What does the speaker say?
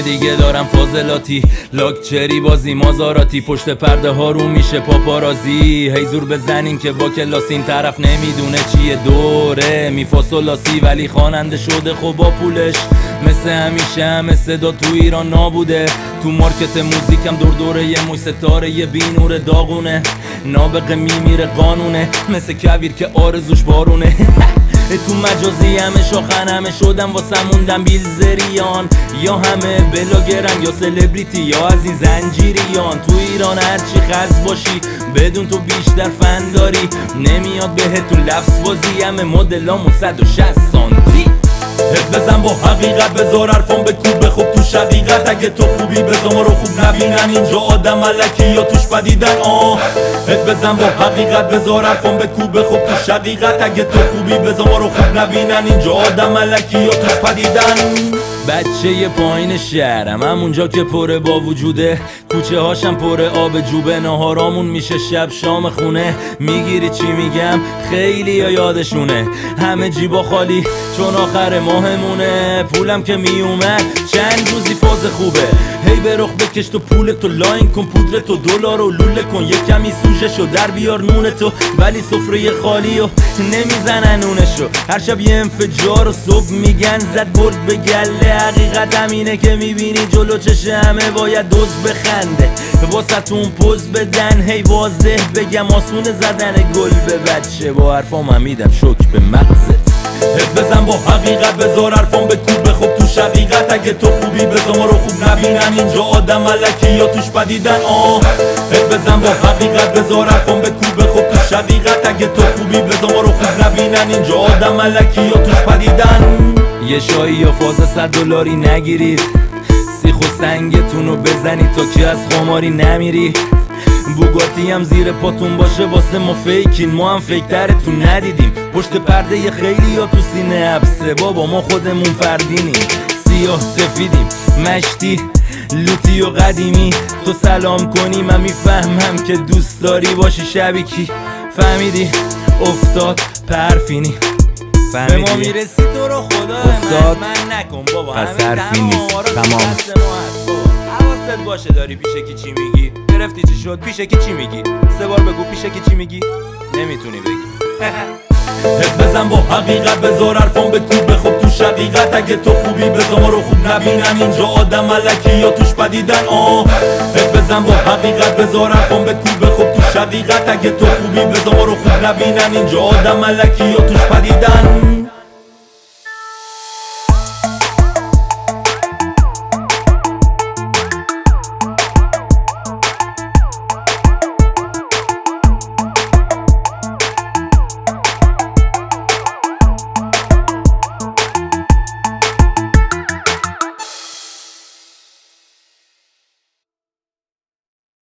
دیگه دارم فاضلاتی لاکچری بازی مازاراتی پشت پرده ها رو میشه پاپارازی هی زور بزنین که با کلاس این طرف نمیدونه چیه دوره میفاسولاسی ولی خواننده شده خب با پولش مثل همیشه همه صدا تو ایران نابوده تو مارکت موزیکم دور دوره یه موی ستاره یه بینور داغونه نابغه میمیره قانونه مثل کویر که آرزوش بارونه تو مجازی همه شاخن همه شدم واسه موندم بیلزریان یا همه بلاگرن یا سلبریتی یا از این زنجیریان تو ایران هرچی خز باشی بدون تو بیشتر فن داری نمیاد بهتون لفظ بازی همه مدلامون 160 سانتی بزن با حقیقت بذار حرفان بکوب بخوب تو شقیقت اگه تو خوبی بزا ما رو خوب نبینن اینجا آدم ملکی یا توش بدیدن بزن با حقیقت بذار حرفان بکوب بخوب تو شقیقت اگه تو خوبی بزا ما رو خوب نبینن اینجا آدم ملکی یا توش بدیدن بچه یه پایین شهرم همونجا که پره با وجوده کوچه هاشم پره آب جوبه نهارامون میشه شب شام خونه میگیری چی میگم خیلی یا یادشونه همه جیبا خالی چون آخر ماهمونه پولم که میومد چند روزی فاز خوبه هی به رخ بکش تو پولتو لاین کن پودرتو دلار و لوله کن یه کمی سوژه شو در بیار نونتو ولی سفره خالی و نمیزنن نونشو هر شب یه انفجار و صبح میگن زد برد به گله حقیقت همینه که میبینی جلو چش همه باید دوز بخنده واسه‌تون پوز بدن هی واضح بگم آسونه زدن گل به بچه با حرفام هم میدم شک به مغزت بزن با حقیقت بذار حرفان بکوب بخوب تو شقیقت اگه تو خوبی بزا ما رو خوب نبینن اینجا آدم ملکی یا توش بدیدن بزن با حقیقت بذار حرفان بکوب بخوب تو شقیقت اگه تو خوبی بزا ما رو خوب نبینن اینجا آدم ملکی یا توش بدیدن یه شایی یا فاز $100 نگیرید سیخ و سنگتونو بزنید تا که از خماری نمیری بوگاتی هم زیر پاتون باشه واسه ما فیکین ما هم فیکترتون ندیدیم پشت پرده یه خیلی یا تو سینه حبسه بابا ما خودمون فردینیم سیاه سفیدیم مشتی لوتی و قدیمی تو سلام کنی من میفهمم که دوست داری باشی شبیکی فهمیدی افتاد پرفینی به ما میرسی تو رو خدا افتاد من نکن بابا پس حرفی نیست تمام حواست باشه داری پیش کی چی میگی گرفتی چی شد پیش کی چی میگی 3 بار بگو پیش کی چی میگی نمیتونی بگی بزن با حقیقت بذار حرفان بکوب بخوب تو شقیقت اگه تو خوبی بزا ما رو خوب نبینن اینجا آدم ملکی یا توش بدیدن بزن با حقیقت بذار حرفان بکوب بخوب تو شقیقت اگه تو خوبی بزا ما رو خوب نبینن اینجا آدم ملکی یا توش بدیدن